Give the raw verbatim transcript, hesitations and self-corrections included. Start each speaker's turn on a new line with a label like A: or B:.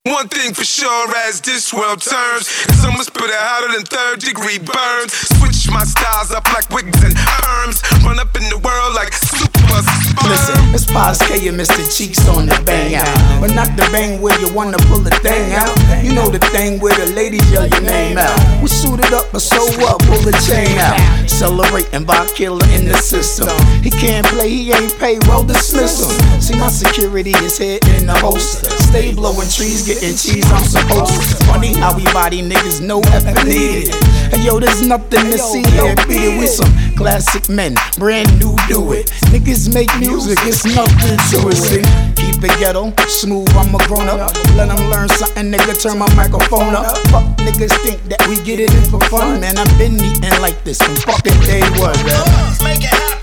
A: One thing for sure, as this world turns, someone spit it hotter than third degree burns. Switch my styles up like wigs and perms. Run up in the world like super sperm.
B: Listen, it's Paz K and Mister Cheeks on the bang out. But not the bang where you wanna pull the thing out. You know the thing where the ladies yell your name out. We suited up, but so what? Pull the chain out. Celebrating by killer in the system. He can't play, he ain't paid, well dismiss him. See, my security is here in the holster. Stay blowing trees, getting cheese, I'm supposed to. Funny how we body niggas know effing needed. Hey yo, there's nothing to see here, beat it with some classic men, brand new do it. Niggas make music, it's nothing to it. See? Keep it ghetto, smooth, I'm a grown up. Let them learn something, nigga, turn my microphone up. Fuck niggas think that we get it in for fun. Man, I've been eating like this from fucking day one, man.
C: Make it happen.